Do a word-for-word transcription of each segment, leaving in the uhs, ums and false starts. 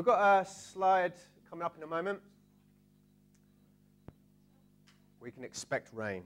got a slide coming up in a moment. We can expect rain.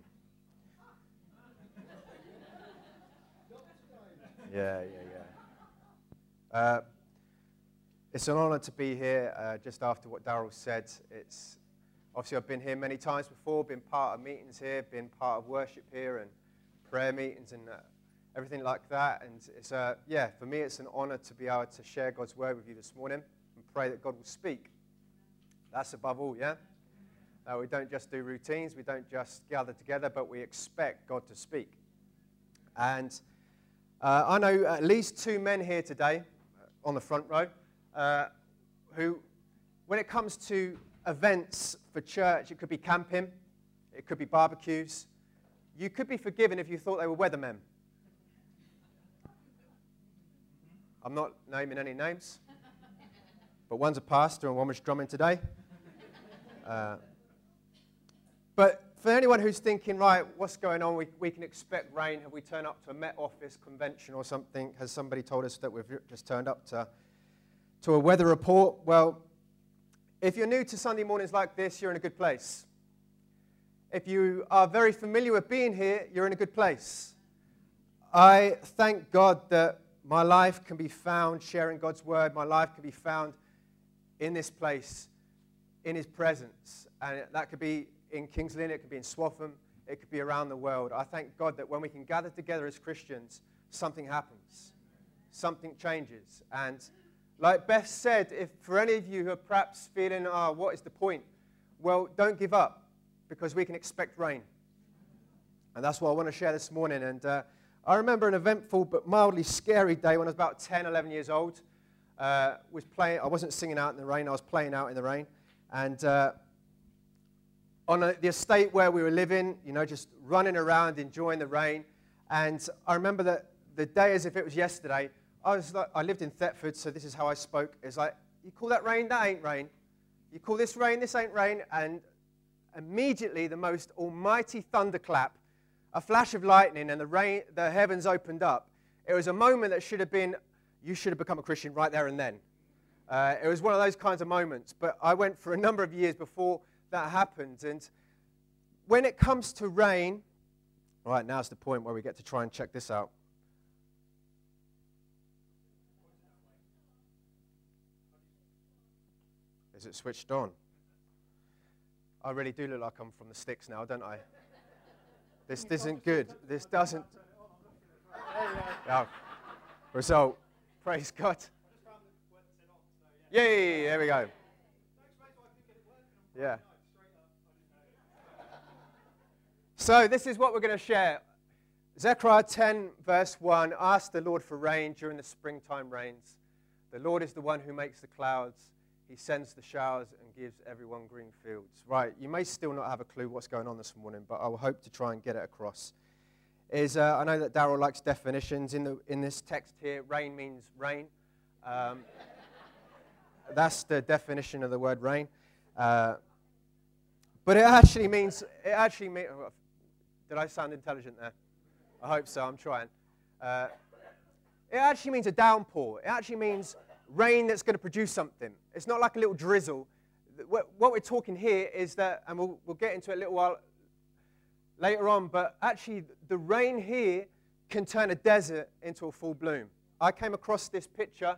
Yeah, yeah, yeah. Uh, it's an honor to be here uh, just after what Daryl said. It's obviously I've been here many times before, been part of meetings here, been part of worship here and prayer meetings and uh, everything like that. And it's uh, yeah, for me it's an honor to be able to share God's word with you this morning and pray that God will speak. That's above all, yeah? Uh, we don't just do routines, we don't just gather together, but we expect God to speak. And uh, I know at least two men here today uh, on the front row uh, who, when it comes to events for church, it could be camping, it could be barbecues, you could be forgiven if you thought they were weathermen. I'm not naming any names, but one's a pastor and one was drumming today. Uh, but for anyone who's thinking, right, what's going on? We, we can expect rain. Have we turned up to a Met Office convention or something? Has somebody told us that we've just turned up to, to a weather report? Well, if you're new to Sunday mornings like this, you're in a good place. If you are very familiar with being here, you're in a good place. I thank God that my life can be found sharing God's word. My life can be found in this place, in his presence. And that could be in Kings Lynn, it could be in Swaffham, it could be around the world. I thank God that when we can gather together as Christians, something happens. Something changes. And like Beth said, if for any of you who are perhaps feeling, oh, what is the point? Well, don't give up, because we can expect rain. And that's what I want to share this morning. And uh, I remember an eventful but mildly scary day when I was about ten, eleven years old. Uh, was playing. I wasn't singing out in the rain, I was playing out in the rain. And uh, on a, the estate where we were living, you know, just running around, enjoying the rain. And I remember that the day as if it was yesterday. I was like, I lived in Thetford, so this is how I spoke. It's like, you call that rain? That ain't rain. You call this rain? This ain't rain. And immediately the most almighty thunderclap, a flash of lightning, and the rain, the heavens opened up. It was a moment that should have been, you should have become a Christian right there and then. Uh, it was one of those kinds of moments. But I went for a number of years before that happened. And when it comes to rain, all right, now's the point where we get to try and check this out. Is it switched on? I really do look like I'm from the sticks now, don't I? This isn't good. This doesn't. Oh. Result. Praise God. Yeah, yeah, yeah, there we go. Yeah. So this is what we're going to share. Zechariah ten, verse one, ask the Lord for rain during the springtime rains. The Lord is the one who makes the clouds. He sends the showers and gives everyone green fields. Right, you may still not have a clue what's going on this morning, but I will hope to try and get it across. Is uh, I know that Daryl likes definitions. In the in this text here, rain means rain. Um, that's the definition of the word rain. Uh, but it actually means, it actually means, did I sound intelligent there? I hope so, I'm trying. Uh, it actually means a downpour. It actually means rain that's going to produce something. It's not like a little drizzle. What we're talking here is that, and we'll, we'll get into it a little while later on, but actually the rain here can turn a desert into a full bloom. I came across this picture.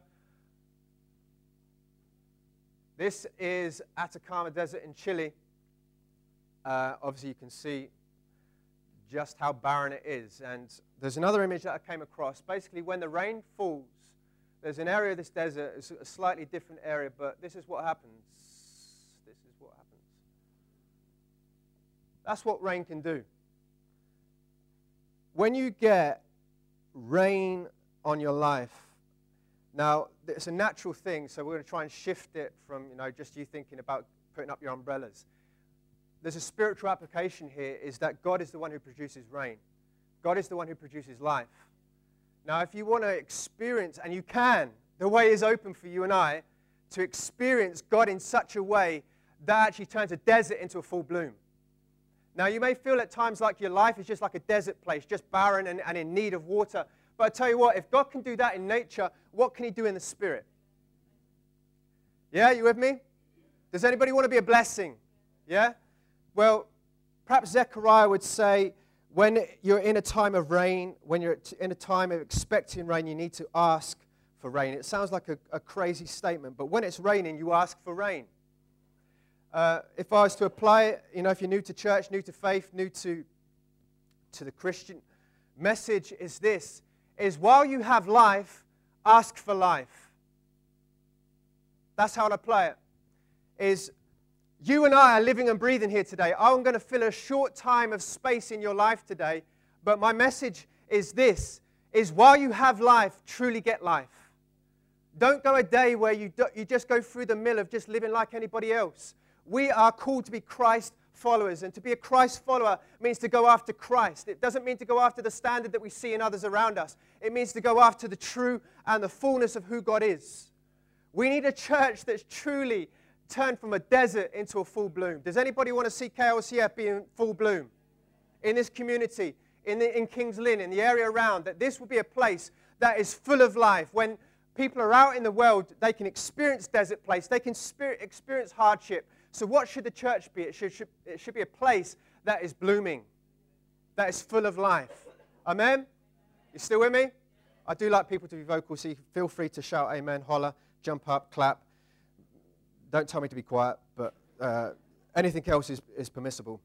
This is Atacama Desert in Chile. Uh, obviously you can see just how barren it is. And there's another image that I came across. Basically when the rain falls, there's an area of this desert, it's a slightly different area, but this is what happens. This is what happens. That's what rain can do. When you get rain on your life, now it's a natural thing, so we're going to try and shift it from, you know, just you thinking about putting up your umbrellas. There's a spiritual application here, is that God is the one who produces rain. God is the one who produces life. Now, if you want to experience, and you can, the way is open for you and I, to experience God in such a way that actually turns a desert into a full bloom. Now, you may feel at times like your life is just like a desert place, just barren and, and in need of water. But I tell you what, if God can do that in nature, what can he do in the spirit? Yeah, you with me? Does anybody want to be a blessing? Yeah? Well, perhaps Zechariah would say, when you're in a time of rain, when you're in a time of expecting rain, you need to ask for rain. It sounds like a, a crazy statement, but when it's raining, you ask for rain. Uh, if I was to apply it, you know, if you're new to church, new to faith, new to, to the Christian message is this, is while you have life, ask for life. That's how I apply it. Is you and I are living and breathing here today. I'm going to fill a short time of space in your life today, but my message is this, is while you have life, truly get life. Don't go a day where you, do, you just go through the mill of just living like anybody else. We are called to be Christ followers, and to be a Christ follower means to go after Christ. It doesn't mean to go after the standard that we see in others around us. It means to go after the true and the fullness of who God is. We need a church that's truly turned from a desert into a full bloom. Does anybody want to see K L C F be in full bloom? In this community, in, the, in Kings Lynn, in the area around, that this will be a place that is full of life. When people are out in the world, they can experience desert place. They can spirit, experience hardship. So what should the church be? It should, should, it should be a place that is blooming, that is full of life. Amen? You still with me? I do like people to be vocal, so you feel free to shout amen, holler, jump up, clap. Don't tell me to be quiet, but uh, anything else is, is permissible.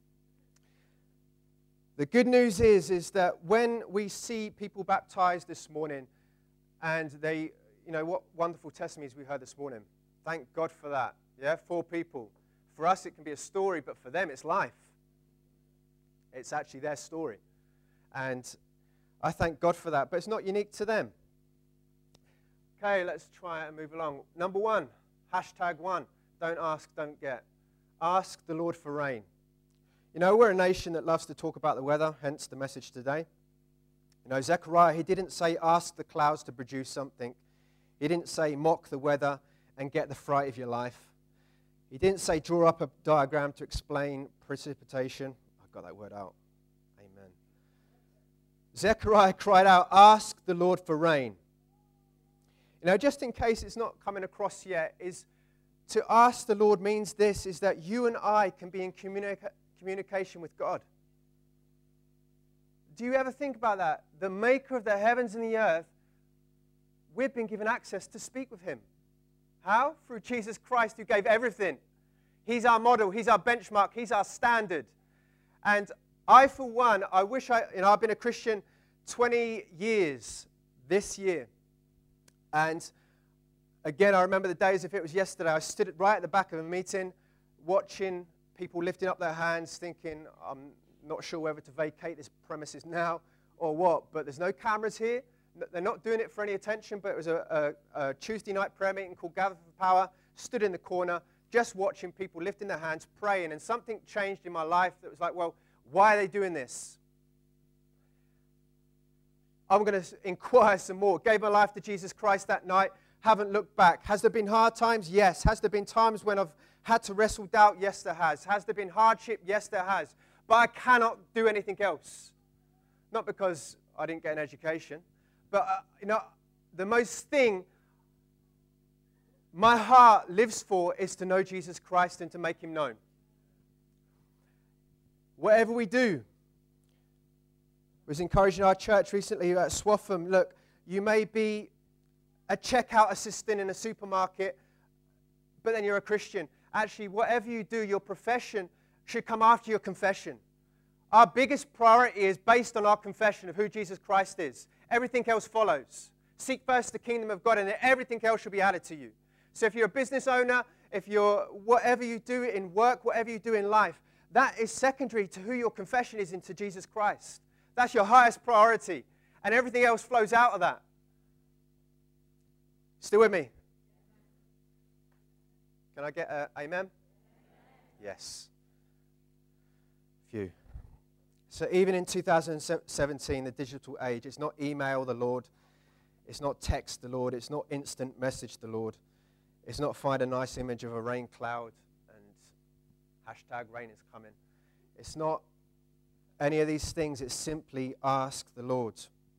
The good news is, is that when we see people baptized this morning, and they, you know, what wonderful testimonies we heard this morning. Thank God for that. Yeah, four people. For us, it can be a story, but for them, it's life. It's actually their story. And I thank God for that, but it's not unique to them. Okay, let's try and move along. Number one, hashtag one, don't ask, don't get. Ask the Lord for rain. You know, we're a nation that loves to talk about the weather, hence the message today. You know, Zechariah, he didn't say ask the clouds to produce something. He didn't say mock the weather and get the fright of your life. He didn't say draw up a diagram to explain precipitation. I got that word out. Amen. Zechariah cried out, ask the Lord for rain. You know, just in case it's not coming across yet, is to ask the Lord means this, is that you and I can be in communica- communication with God. Do you ever think about that? The maker of the heavens and the earth, we've been given access to speak with him. How? Through Jesus Christ, who gave everything. He's our model. He's our benchmark. He's our standard. And I, for one, I wish I, you know, I've been a Christian twenty years this year. And again, I remember the days, if it was yesterday, I stood right at the back of a meeting, watching people lifting up their hands, thinking, I'm not sure whether to vacate this premises now or what, but there's no cameras here. They're not doing it for any attention, but it was a, a, a Tuesday night prayer meeting called Gather for Power. Stood in the corner, just watching people lifting their hands, praying, and something changed in my life that was like, well, why are they doing this? I'm going to inquire some more. Gave my life to Jesus Christ that night. Haven't looked back. Has there been hard times? Yes. Has there been times when I've had to wrestle doubt? Yes, there has. Has there been hardship? Yes, there has. But I cannot do anything else. Not because I didn't get an education. But, uh, you know, the most thing my heart lives for is to know Jesus Christ and to make him known. Whatever we do. I was encouraging our church recently at Swaffham, look, you may be a checkout assistant in a supermarket, but then you're a Christian. Actually, whatever you do, your profession should come after your confession. Our biggest priority is based on our confession of who Jesus Christ is. Everything else follows. Seek first the kingdom of God, and then everything else should be added to you. So if you're a business owner, if you're whatever you do in work, whatever you do in life, that is secondary to who your confession is into Jesus Christ. That's your highest priority, and everything else flows out of that. Still with me? Can I get an amen? Yes. Phew. So even in two thousand seventeen, the digital age, it's not email the Lord. It's not text the Lord. It's not instant message the Lord. It's not find a nice image of a rain cloud and hashtag rain is coming. It's not any of these things. It's simply ask the Lord.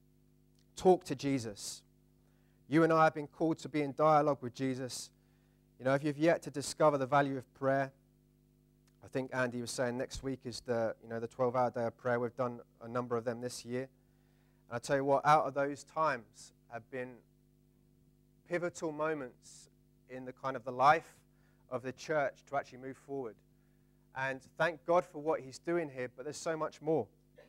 Talk to Jesus. You and I have been called to be in dialogue with Jesus. You know, if you've yet to discover the value of prayer, I think Andy was saying next week is the, you know, the twelve-hour day of prayer. We've done a number of them this year. And I tell you what, out of those times have been pivotal moments in the kind of the life of the church to actually move forward. And thank God for what he's doing here, but there's so much more.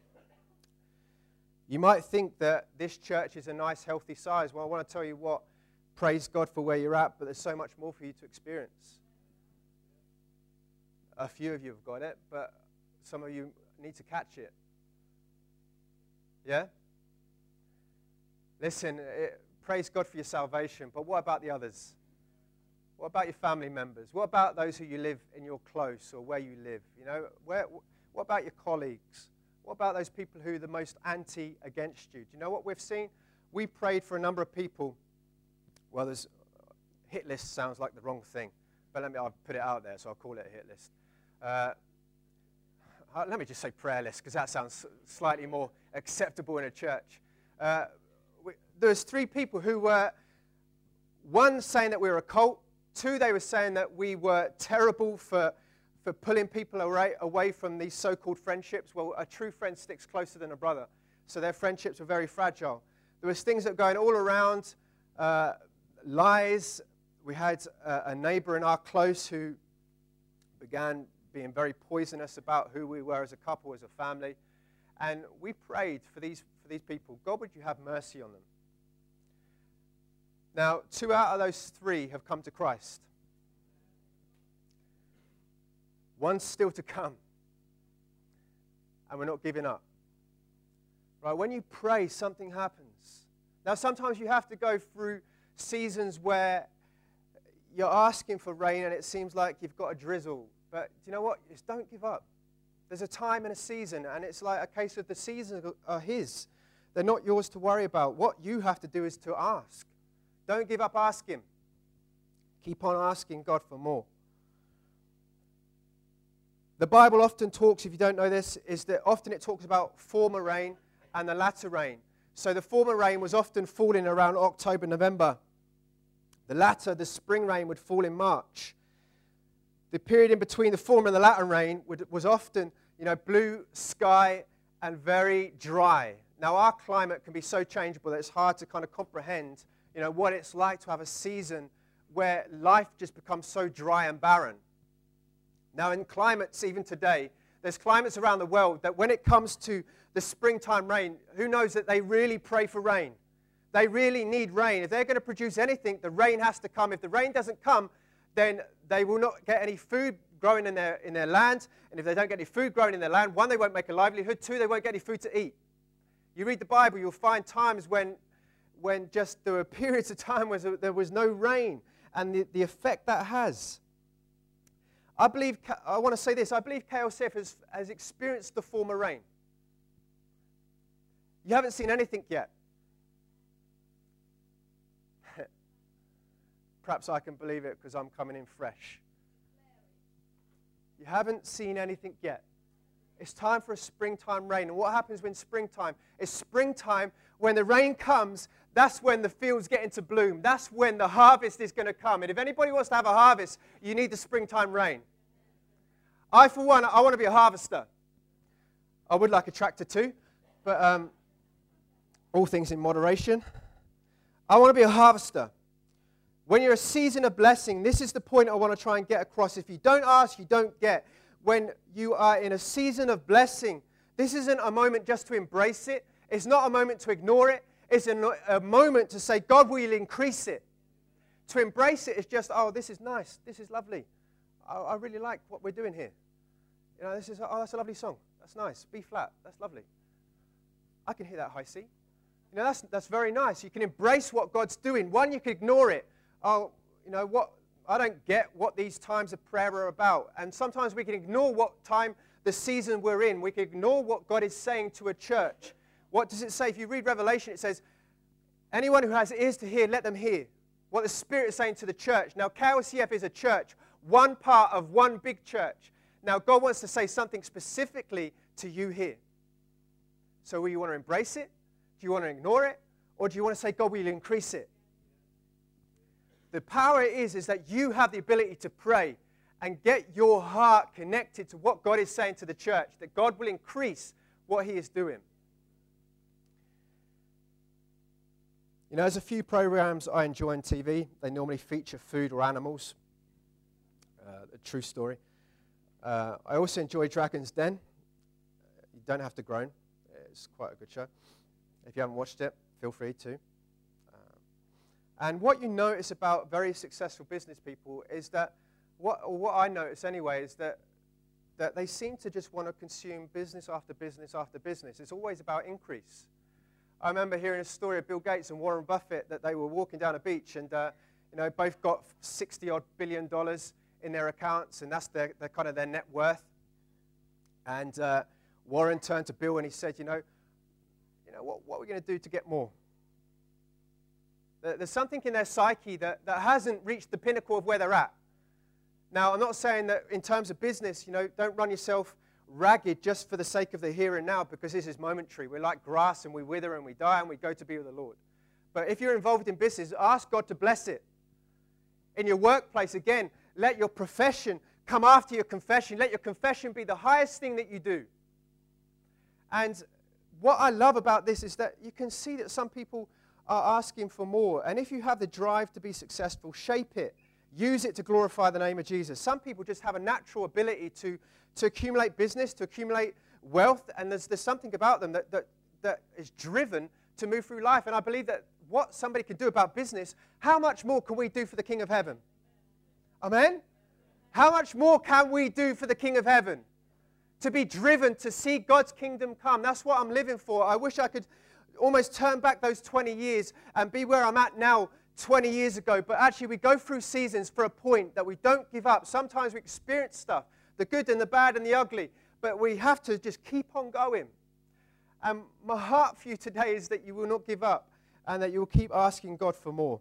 You might think that this church is a nice, healthy size. Well, I want to tell you what, praise God for where you're at, but there's so much more for you to experience. A few of you have got it, but some of you need to catch it. Yeah? Listen, it, praise God for your salvation, but what about the others? What about your family members? What about those who you live in your close or where you live? You know, where, what about your colleagues? What about those people who are the most anti against you? Do you know what we've seen? We prayed for a number of people. Well, there's hit list sounds like the wrong thing, but let me I'll put it out there, so I'll call it a hit list. Uh, let me just say prayer list, because that sounds slightly more acceptable in a church. Uh, we, there's three people who were, one saying that we were a cult, two, they were saying that we were terrible for, for pulling people away, away from these so-called friendships. Well, a true friend sticks closer than a brother, so their friendships were very fragile. There was things that were going all around, uh, lies. We had uh, a neighbor in our close who began being very poisonous about who we were as a couple, as a family. And we prayed for these, for these people. God, would you have mercy on them? Now, two out of those three have come to Christ. One's still to come. And we're not giving up. Right? When you pray, something happens. Now, sometimes you have to go through seasons where you're asking for rain and it seems like you've got a drizzle. But do you know what? Just don't give up. There's a time and a season, and it's like a case of the seasons are his. They're not yours to worry about. What you have to do is to ask. Don't give up asking. Keep on asking God for more. The Bible often talks, if you don't know this, is that often it talks about former rain and the latter rain. So the former rain was often falling around October, November. The latter, the spring rain, would fall in March. The period in between the former and the latter rain would, was often, you know, blue sky and very dry. Now, our climate can be so changeable that it's hard to kind of comprehend, you know, what it's like to have a season where life just becomes so dry and barren. Now, in climates, even today, there's climates around the world that when it comes to the springtime rain, who knows that they really pray for rain? They really need rain. If they're going to produce anything, the rain has to come. If the rain doesn't come, then they will not get any food growing in their, in their land. And if they don't get any food growing in their land, one, they won't make a livelihood. Two, they won't get any food to eat. You read the Bible, you'll find times when, when just there were periods of time where there was no rain, and the, the effect that has. I believe, I want to say this, I believe K L C F has, has experienced the former rain. You haven't seen anything yet. Perhaps I can believe it because I'm coming in fresh. You haven't seen anything yet. It's time for a springtime rain. And what happens when springtime? It's springtime. When the rain comes, that's when the fields get into bloom. That's when the harvest is going to come. And if anybody wants to have a harvest, you need the springtime rain. I, for one, I want to be a harvester. I would like a tractor too, but um, all things in moderation. I want to be a harvester. When you're a season of blessing, this is the point I want to try and get across. If you don't ask, you don't get. When you are in a season of blessing, this isn't a moment just to embrace it. It's not a moment to ignore it. It's a, a moment to say, God, will you increase it? To embrace it is just, oh, this is nice. This is lovely. I, I really like what we're doing here. You know, this is, oh, that's a lovely song. That's nice. B flat. That's lovely. I can hear that high C. You know, that's, that's very nice. You can embrace what God's doing. One, you can ignore it. Oh, you know, what I don't get what these times of prayer are about. And sometimes we can ignore what time, the season we're in. We can ignore what God is saying to a church. What does it say? If you read Revelation, it says, anyone who has ears to hear, let them hear what the Spirit is saying to the church. Now, K L C F is a church, one part of one big church. Now, God wants to say something specifically to you here. So will you want to embrace it? Do you want to ignore it? Or do you want to say, God, will you increase it? The power is, is that you have the ability to pray and get your heart connected to what God is saying to the church, that God will increase what he is doing. You know, there's a few programs I enjoy on T V. They normally feature food or animals. Uh, a true story. Uh, I also enjoy Dragon's Den. You don't have to groan. It's quite a good show. If you haven't watched it, feel free to. Um, and what you notice about very successful business people is that, what, or what I notice anyway, is that, that they seem to just want to consume business after business after business. It's always about increase. I remember hearing a story of Bill Gates and Warren Buffett that they were walking down a beach and uh, you know, both got sixty odd billion dollars in their accounts, and that's their, their kind of their net worth. And uh, Warren turned to Bill and he said, you know, you know what, what are we going to do to get more? There's something in their psyche that, that hasn't reached the pinnacle of where they're at. Now, I'm not saying that in terms of business, you know, don't run yourself ragged just for the sake of the here and now, because this is momentary. We're like grass and we wither and we die and we go to be with the Lord. But if you're involved in business, ask God to bless it. In your workplace, again, let your profession come after your confession. Let your confession be the highest thing that you do. And what I love about this is that you can see that some people are asking for more. And if you have the drive to be successful, shape it. Use it to glorify the name of Jesus. Some people just have a natural ability to, to accumulate business, to accumulate wealth, and there's, there's something about them that, that, that is driven to move through life. And I believe that what somebody can do about business, how much more can we do for the King of Heaven? Amen? How much more can we do for the King of Heaven? To be driven to see God's kingdom come. That's what I'm living for. I wish I could almost turn back those twenty years and be where I'm at now twenty years ago. But actually we go through seasons for a point that we don't give up. Sometimes we experience stuff, the good and the bad and the ugly. But we have to just keep on going. And my heart for you today is that you will not give up and that you will keep asking God for more.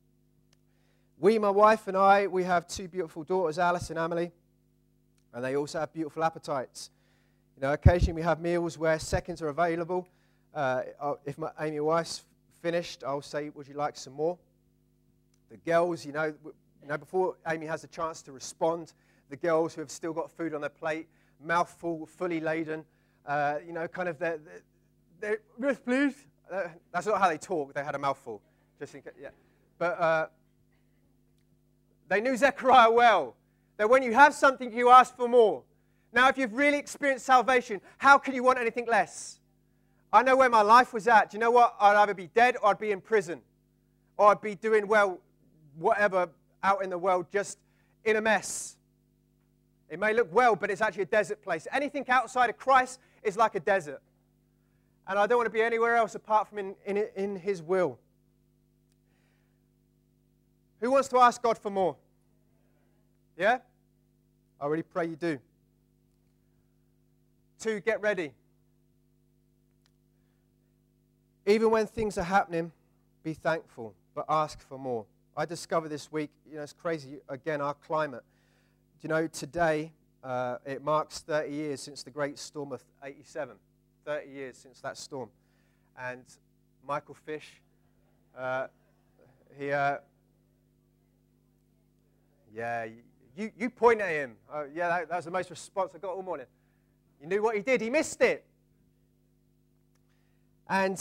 We, my wife and I, we have two beautiful daughters, Alice and Emily. And they also have beautiful appetites. You know, occasionally we have meals where seconds are available. Uh, if my Amy, my wife's finished, I'll say, would you like some more? The girls, you know, you know, before Amy has a chance to respond, the girls who have still got food on their plate, mouthful, fully laden, uh, you know, kind of, they're, they're, yes, please. Uh, that's not how they talk. They had a mouthful. Just in case, yeah. But uh, they knew Zechariah well. That when you have something, you ask for more. Now, if you've really experienced salvation, how can you want anything less? I know where my life was at. Do you know what? I'd either be dead or I'd be in prison. Or I'd be doing, well, whatever out in the world, just in a mess. It may look well, but it's actually a desert place. Anything outside of Christ is like a desert. And I don't want to be anywhere else apart from in, in, in His will. Who wants to ask God for more? Yeah? I really pray you do. Two, get ready. Even when things are happening, be thankful, but ask for more. I discovered this week, you know, it's crazy, again, our climate. Do you know, today, uh, it marks thirty years since the great storm of eighty-seven. thirty years since that storm. And Michael Fish, uh, he, uh, yeah, You, you point at him. Uh, yeah, that, that was the most response I got all morning. You knew what he did. He missed it. And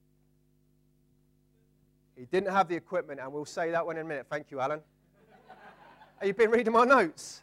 he didn't have the equipment, and we'll say that one in a minute. Thank you, Alan. Have you been reading my notes?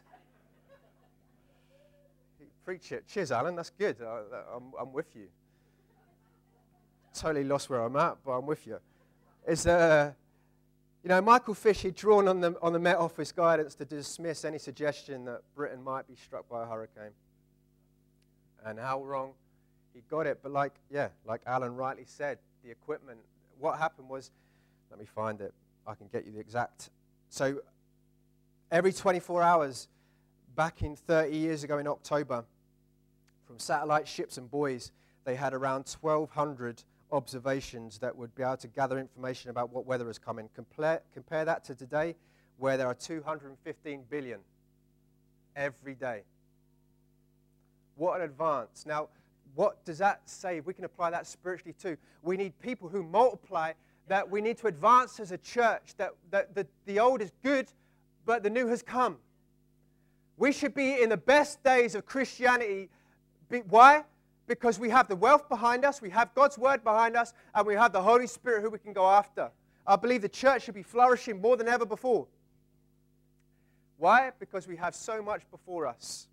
Preach it. Cheers, Alan. That's good. I, I'm, I'm with you. Totally lost where I'm at, but I'm with you. It's uh, You know, Michael Fish, he'd drawn on the, on the Met Office guidance to dismiss any suggestion that Britain might be struck by a hurricane. And how wrong he got it. But like, yeah, like Alan rightly said, the equipment, what happened was, let me find it. I can get you the exact. So every twenty-four hours, back in thirty years ago in October, from satellite ships and buoys, they had around twelve hundred observations that would be able to gather information about what weather is coming. Compare, compare that to today, where there are two hundred fifteen billion every day. What an advance. Now, what does that say? We can apply that spiritually too. We need people who multiply that we need to advance as a church, that, that the, the old is good, but the new has come. We should be in the best days of Christianity. Be, why? Because we have the wealth behind us, we have God's word behind us, and we have the Holy Spirit who we can go after. I believe the church should be flourishing more than ever before. Why? Because we have so much before us.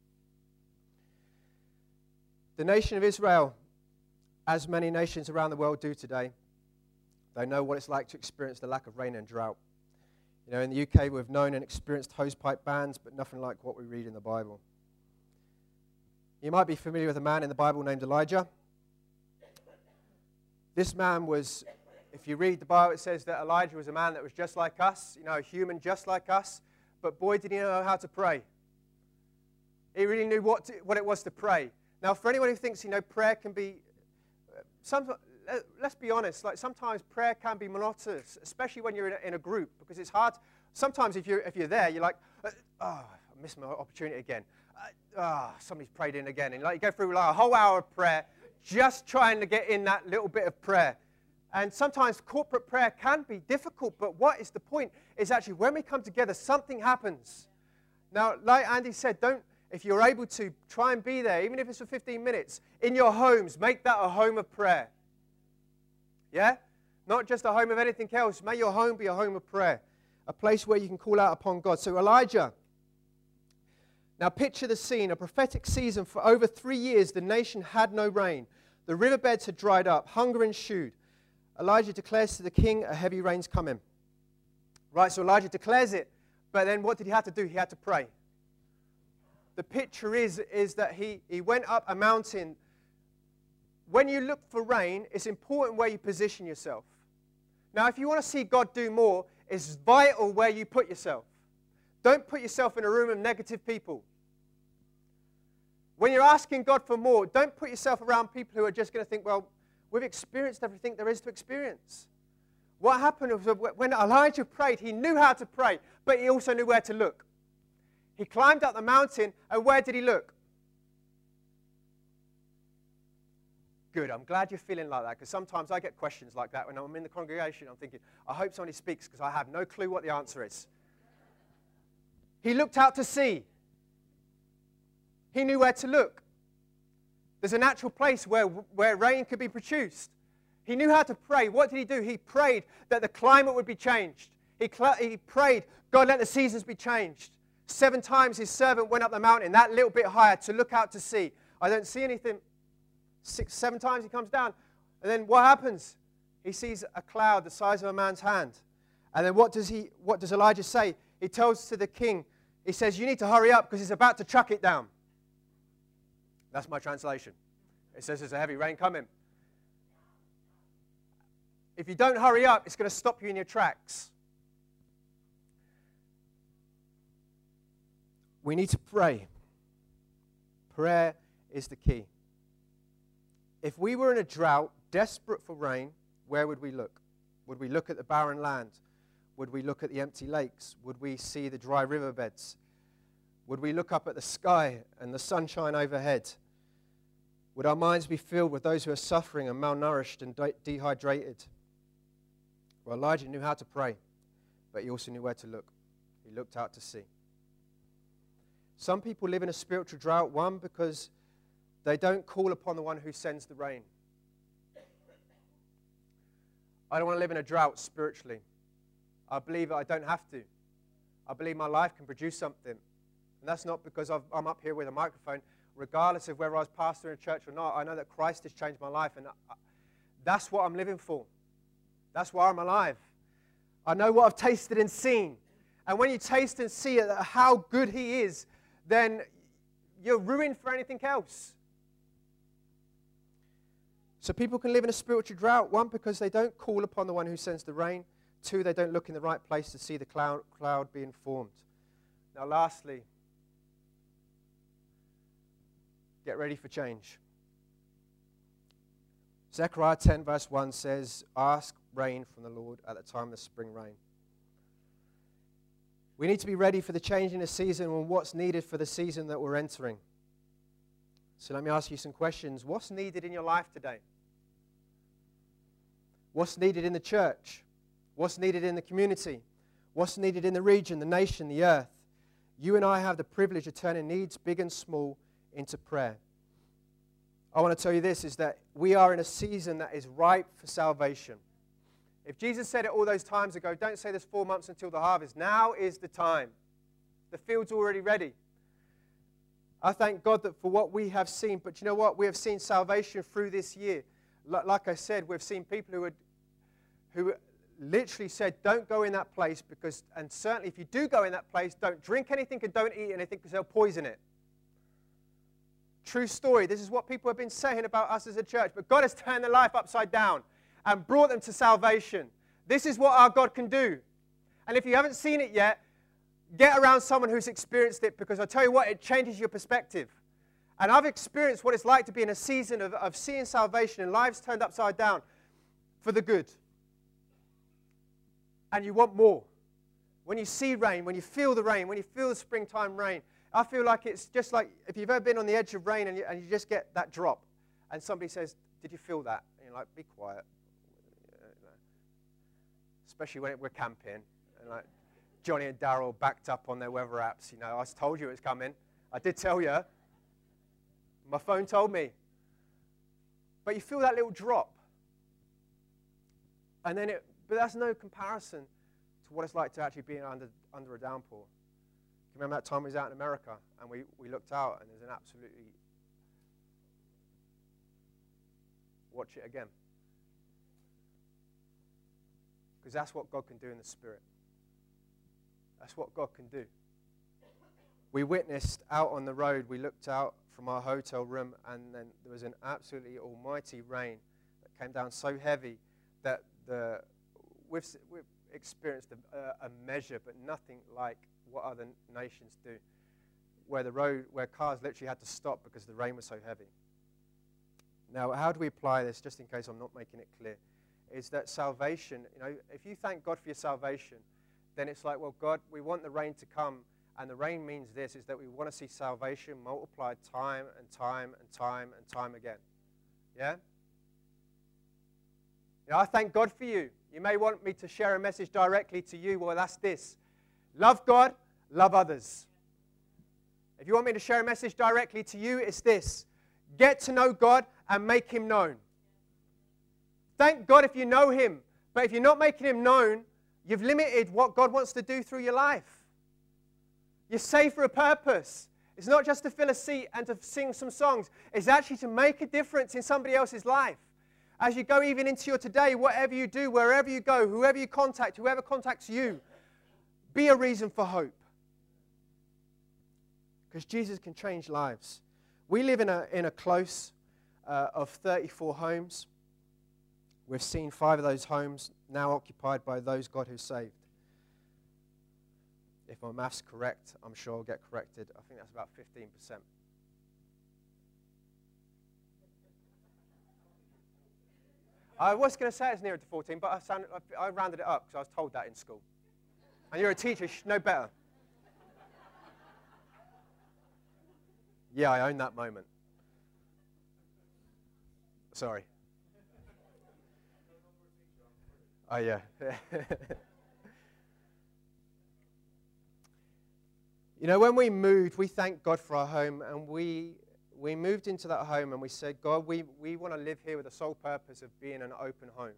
The nation of Israel, as many nations around the world do today, they know what it's like to experience the lack of rain and drought. You know, in the U K, we've known and experienced hosepipe bans, but nothing like what we read in the Bible. You might be familiar with a man in the Bible named Elijah. This man was, if you read the Bible, it says that Elijah was a man that was just like us, you know, a human just like us, but boy, did he know how to pray. He really knew what, to, what it was to pray. Now, for anyone who thinks, you know, prayer can be, some, let's be honest, like sometimes prayer can be monotonous, especially when you're in a, in a group, because it's hard. Sometimes if you're, if you're there, you're like, oh, I missed my opportunity again. Ah, oh, somebody's prayed in again. And like you go through like a whole hour of prayer, just trying to get in that little bit of prayer. And sometimes corporate prayer can be difficult, but what is the point is actually when we come together, something happens. Now, like Andy said, don't, if you're able to, try and be there, even if it's for fifteen minutes, in your homes, make that a home of prayer. Yeah? Not just a home of anything else. May your home be a home of prayer, a place where you can call out upon God. So Elijah, now picture the scene, a prophetic season. For over three years, the nation had no rain. The riverbeds had dried up, hunger ensued. Elijah declares to the king, a heavy rain's coming. Right, so Elijah declares it, but then what did he have to do? He had to pray. The picture is, is that he, he went up a mountain. When you look for rain, it's important where you position yourself. Now, if you want to see God do more, it's vital where you put yourself. Don't put yourself in a room of negative people. When you're asking God for more, don't put yourself around people who are just going to think, well, we've experienced everything there is to experience. What happened was when Elijah prayed, he knew how to pray, but he also knew where to look. He climbed up the mountain, and where did he look? Good, I'm glad you're feeling like that, because sometimes I get questions like that when I'm in the congregation. I'm thinking, I hope somebody speaks, because I have no clue what the answer is. He looked out to sea. He knew where to look. There's a natural place where, where rain could be produced. He knew how to pray. What did he do? He prayed that the climate would be changed. He, he prayed, God, let the seasons be changed. Seven times his servant went up the mountain, that little bit higher, to look out to sea. I don't see anything. Six, seven times he comes down. And then what happens? He sees a cloud the size of a man's hand. And then what does, he, what does Elijah say? He tells to the king, he says, you need to hurry up because he's about to chuck it down. That's my translation. It says there's a heavy rain coming. If you don't hurry up, it's going to stop you in your tracks. We need to pray. Prayer is the key. If we were in a drought, desperate for rain, where would we look? Would we look at the barren land? Would we look at the empty lakes? Would we see the dry riverbeds? Would we look up at the sky and the sunshine overhead? Would our minds be filled with those who are suffering and malnourished and de- dehydrated? Well, Elijah knew how to pray, but he also knew where to look. He looked out to sea. Some people live in a spiritual drought, one, because they don't call upon the one who sends the rain. I don't want to live in a drought spiritually. I believe that I don't have to. I believe my life can produce something. And that's not because I've, I'm up here with a microphone. Regardless of whether I was pastor in a church or not, I know that Christ has changed my life, and I, that's what I'm living for. That's why I'm alive. I know what I've tasted and seen. And when you taste and see how good he is, then you're ruined for anything else. So people can live in a spiritual drought, one, because they don't call upon the one who sends the rain. Two, they don't look in the right place to see the cloud, cloud being formed. Now, lastly, get ready for change. Zechariah ten verse one says, ask rain from the Lord at the time of the spring rain. We need to be ready for the change in the season and what's needed for the season that we're entering. So let me ask you some questions. What's needed in your life today? What's needed in the church? What's needed in the community? What's needed in the region, the nation, the earth? You and I have the privilege of turning needs, big and small, into prayer. I want to tell you this, is that we are in a season that is ripe for salvation. If Jesus said it all those times ago, don't say there's four months until the harvest. Now is the time. The field's already ready. I thank God that for what we have seen, but you know what? We have seen salvation through this year. Like I said, we've seen people who, had, who literally said, don't go in that place because, and certainly if you do go in that place, don't drink anything and don't eat anything because they'll poison it. True story. This is what people have been saying about us as a church, but God has turned their life upside down and brought them to salvation. This is what our God can do. And if you haven't seen it yet, get around someone who's experienced it, because I tell you what, it changes your perspective. And I've experienced what it's like to be in a season of, of seeing salvation and lives turned upside down for the good. And you want more. When you see rain, when you feel the rain, when you feel the springtime rain, I feel like it's just like if you've ever been on the edge of rain and you, and you just get that drop and somebody says, did you feel that? And you're like, be quiet. Especially when we're camping. And like Johnny and Daryl backed up on their weather apps. You know, I told you it was coming. I did tell you. My phone told me. But you feel that little drop. And then it, but that's no comparison to what it's like to actually be under, under a downpour. Remember that time we was out in America and we, we looked out and there's an absolutely, watch it again. Because that's what God can do in the Spirit. That's what God can do. We witnessed out on the road, we looked out from our hotel room and then there was an absolutely almighty rain that came down so heavy that the we've, we've experienced a, a measure, but nothing like what other nations do, where the road, where cars literally had to stop because the rain was so heavy. Now, how do we apply this, just in case I'm not making it clear, is that salvation, you know, if you thank God for your salvation, then it's like, well, God, we want the rain to come, and the rain means this, is that we want to see salvation multiplied time and time and time and time again. Yeah? You know, I thank God for you. You may want me to share a message directly to you. Well, that's this. Love God, love others. If you want me to share a message directly to you, it's this. Get to know God and make Him known. Thank God if you know Him. But if you're not making Him known, you've limited what God wants to do through your life. You're saved for a purpose. It's not just to fill a seat and to sing some songs. It's actually to make a difference in somebody else's life. As you go even into your today, whatever you do, wherever you go, whoever you contact, whoever contacts you, be a reason for hope. Because Jesus can change lives. We live in a, in a close uh, of thirty-four homes. We've seen five of those homes now occupied by those God who saved. If my math's correct, I'm sure I'll get corrected. I think that's about fifteen percent. I was going to say it's nearer to fourteen, but I, sounded, I, I rounded it up because I was told that in school. And you're a teacher, you should know better. Yeah, I own that moment. Sorry. Oh, yeah. You know, when we moved, we thanked God for our home, and we we moved into that home, and we said, God, we, we want to live here with the sole purpose of being an open home.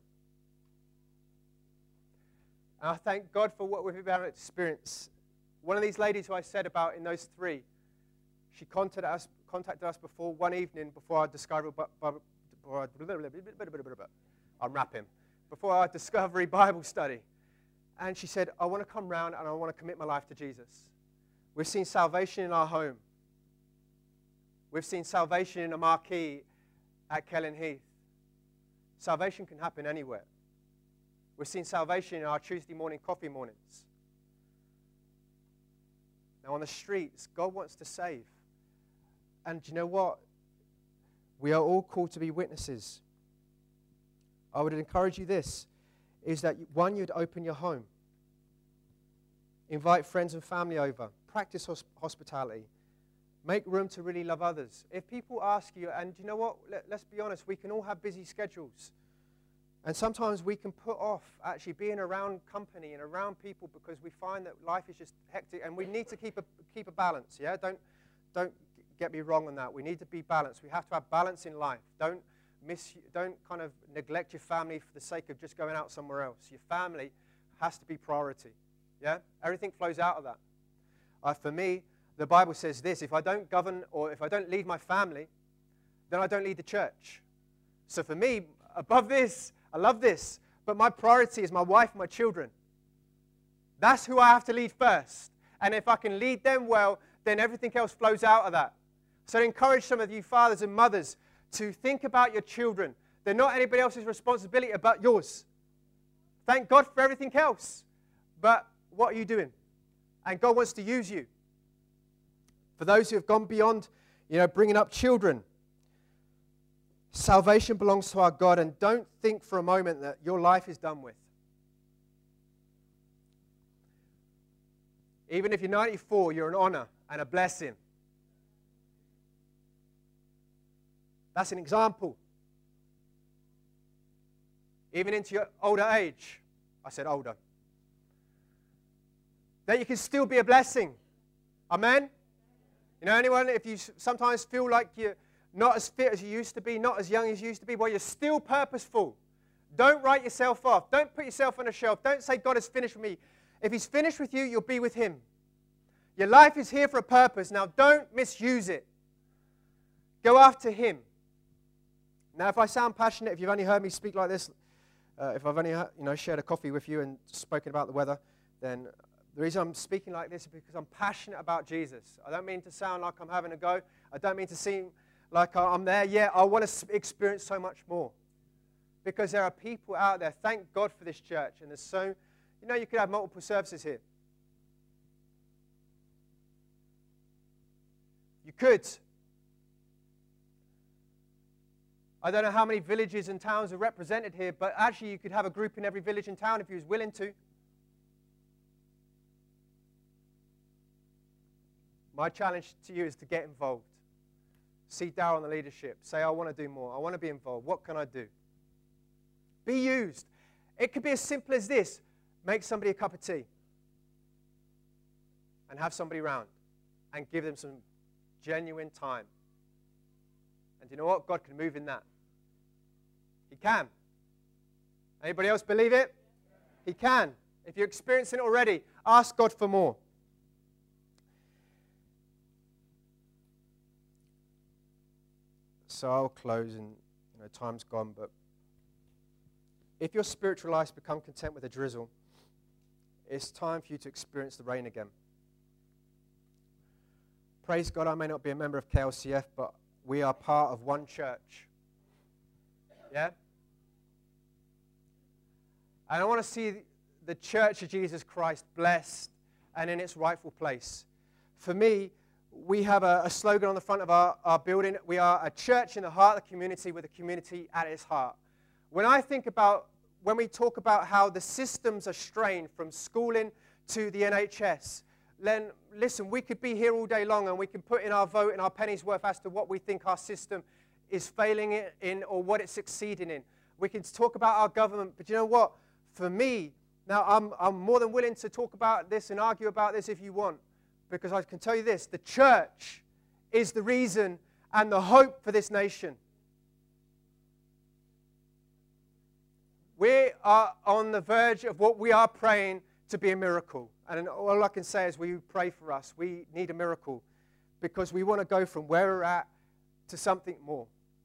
And I thank God for what we've been able to experience. One of these ladies who I said about in those three, she contacted us, contacted us before one evening before our discovery. I'm rapping. Before our discovery Bible study, and she said, "I want to come round and I want to commit my life to Jesus." We've seen salvation in our home. We've seen salvation in a marquee at Kellen Heath. Salvation can happen anywhere. We've seen salvation in our Tuesday morning coffee mornings. Now on the streets, God wants to save. And do you know what? We are all called to be witnesses. I would encourage you this, is that one, you'd open your home. Invite friends and family over. Practice hosp- hospitality. Make room to really love others. If people ask you, and you know what, Let, let's be honest, we can all have busy schedules. And sometimes we can put off actually being around company and around people because we find that life is just hectic, and we need to keep a, keep a balance, yeah? Don't, don't get me wrong on that. We need to be balanced. We have to have balance in life. Don't, miss, don't kind of neglect your family for the sake of just going out somewhere else. Your family has to be priority, yeah? Everything flows out of that. Uh, for me, the Bible says this: if I don't govern or if I don't lead my family, then I don't lead the church. So for me, above this, I love this, but my priority is my wife and my children. That's who I have to lead first. And if I can lead them well, then everything else flows out of that. So I encourage some of you fathers and mothers to think about your children. They're not anybody else's responsibility but yours. Thank God for everything else. But what are you doing? And God wants to use you. For those who have gone beyond, you know, bringing up children, salvation belongs to our God, and don't think for a moment that your life is done with. Even if you're ninety-four, you're an honor and a blessing. That's an example. Even into your older age, I said older, that you can still be a blessing. Amen? You know, anyone, if you sometimes feel like you're not as fit as you used to be, not as young as you used to be, well, you're still purposeful. Don't write yourself off. Don't put yourself on a shelf. Don't say, God has finished with me. If he's finished with you, you'll be with him. Your life is here for a purpose. Now, don't misuse it. Go after him. Now, if I sound passionate, if you've only heard me speak like this, uh, if I've only you know, shared a coffee with you and spoken about the weather, then the reason I'm speaking like this is because I'm passionate about Jesus. I don't mean to sound like I'm having a go. I don't mean to seem like I'm there yet. I want to experience so much more. Because there are people out there. Thank God for this church. And there's so, you know, you could have multiple services here. You could. I don't know how many villages and towns are represented here, but actually you could have a group in every village and town if you was willing to. My challenge to you is to get involved. See Darryl on the leadership. Say, I want to do more. I want to be involved. What can I do? Be used. It could be as simple as this. Make somebody a cup of tea. And have somebody around. And give them some genuine time. And you know what? God can move in that. He can. Anybody else believe it? He can. If you're experiencing it already, ask God for more. So I'll close, and you know, time's gone, but if your spiritual life's become content with a drizzle, it's time for you to experience the rain again. Praise God, I may not be a member of K L C F, but we are part of one church. Yeah? And I want to see the church of Jesus Christ blessed and in its rightful place. For me, we have a, a slogan on the front of our, our building. We are a church in the heart of the community with a community at its heart. When I think about, when we talk about how the systems are strained from schooling to the N H S, then listen, we could be here all day long and we can put in our vote and our penny's worth as to what we think our system is failing in or what it's succeeding in. We can talk about our government, but you know what? For me, now I'm, I'm more than willing to talk about this and argue about this if you want. Because I can tell you this, the church is the reason and the hope for this nation. We are on the verge of what we are praying to be a miracle. And all I can say is, will you pray for us? We need a miracle because we want to go from where we're at to something more.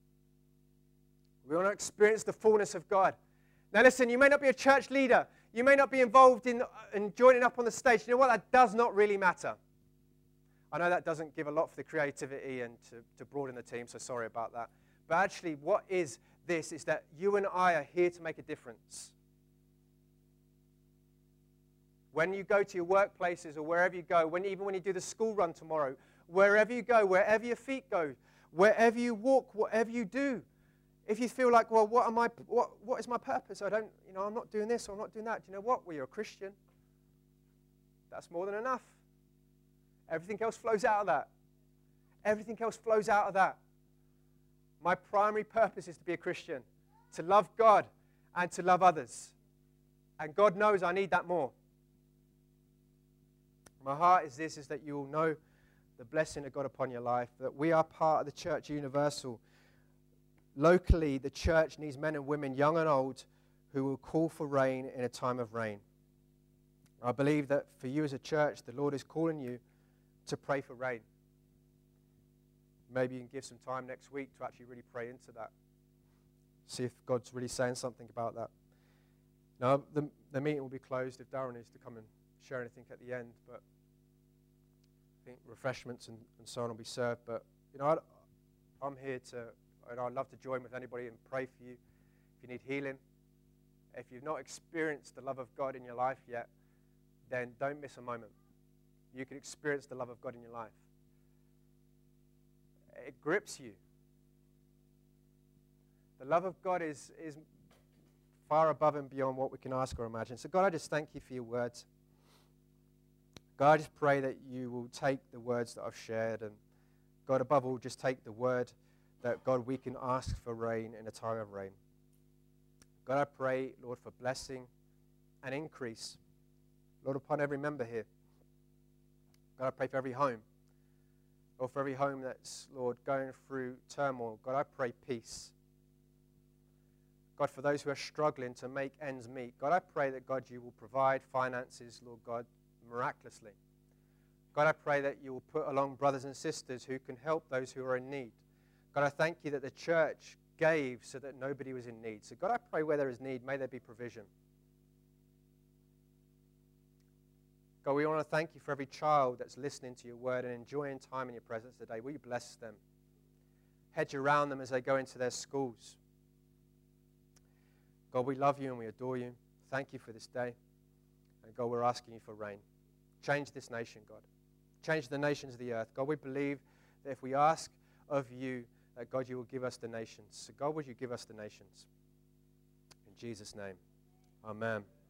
We want to experience the fullness of God. Now listen, you may not be a church leader. You may not be involved in, in joining up on the stage. You know what? That does not really matter. I know that doesn't give a lot for the creativity and to, to broaden the team, so sorry about that. But actually, what is this is that you and I are here to make a difference. When you go to your workplaces or wherever you go, when, even when you do the school run tomorrow, wherever you go, wherever your feet go, wherever you walk, whatever you do, if you feel like, well, what am I? What, what is my purpose? I don't, you know, I'm not doing this or I'm not doing that. Do you know what? Well, you're a Christian. That's more than enough. Everything else flows out of that. Everything else flows out of that. My primary purpose is to be a Christian, to love God, and to love others. And God knows I need that more. My heart is this, is that you will know the blessing of God upon your life, that we are part of the Church Universal. Locally, the church needs men and women, young and old, who will call for rain in a time of rain. I believe that for you as a church, the Lord is calling you to pray for rain. Maybe you can give some time next week to actually really pray into that. See if God's really saying something about that. Now, the, the meeting will be closed if Darren needs to come and share anything at the end, but I think refreshments and, and so on will be served. But, you know, I, I'm here to, and I'd love to join with anybody and pray for you. If you need healing, if you've not experienced the love of God in your life yet, then don't miss a moment. You can experience the love of God in your life. It grips you. The love of God is, is far above and beyond what we can ask or imagine. So God, I just thank you for your words. God, I just pray that you will take the words that I've shared, and God, above all, just take the word that, God, we can ask for rain in a time of rain. God, I pray, Lord, for blessing and increase, Lord, upon every member here. God, I pray for every home. Lord, for every home that's, Lord, going through turmoil. God, I pray peace. God, for those who are struggling to make ends meet, God, I pray that, God, you will provide finances, Lord God, miraculously. God, I pray that you will put along brothers and sisters who can help those who are in need. God, I thank you that the church gave so that nobody was in need. So God, I pray where there is need, may there be provision. God, we want to thank you for every child that's listening to your word and enjoying time in your presence today. Will you bless them? Hedge around them as they go into their schools. God, we love you and we adore you. Thank you for this day. And God, we're asking you for rain. Change this nation, God. Change the nations of the earth. God, we believe that if we ask of you, that God, you will give us the nations. So God, would you give us the nations? In Jesus' name, amen.